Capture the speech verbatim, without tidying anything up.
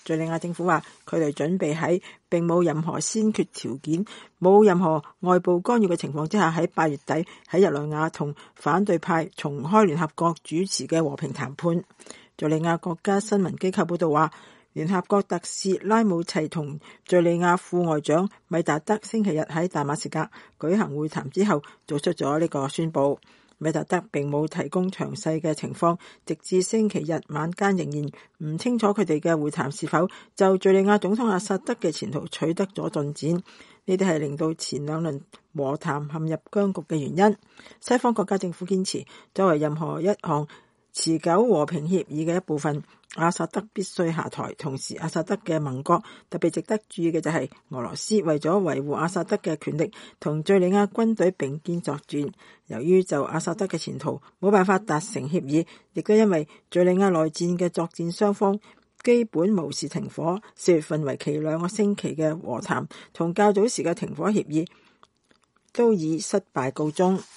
敘利亞政府話，佢哋準備喺並冇任何先決條件、冇任何外部干預嘅情況之下，喺八月底喺日內瓦同反對派重開聯合國主持嘅和平談判。敘利亞國家新聞機構報道話，聯合國特使拉姆齊同敘利亞副外長米達德星期日喺大馬士革舉行會談之後，做出咗呢個宣佈。米達德並冇提供詳細嘅情況，直至星期日晚間仍然唔清楚佢哋嘅會談是否就敘利亞總統阿薩德嘅前途取得咗進展。呢啲係令到前兩輪和談陷入僵局嘅原因。西方國家政府堅持，作為任何一項持久和平協議嘅一部分，阿薩德必須下台。同時，阿薩德嘅盟國，特別值得注意嘅就係俄羅斯，為咗維護阿薩德嘅權力，同敘利亞軍隊並肩作戰。由於就阿薩德嘅前途冇辦法達成協議，亦都因為敘利亞內戰嘅作戰雙方基本無視停火，四月份為期兩個星期嘅和談同較早時嘅停火協議都以失敗告終。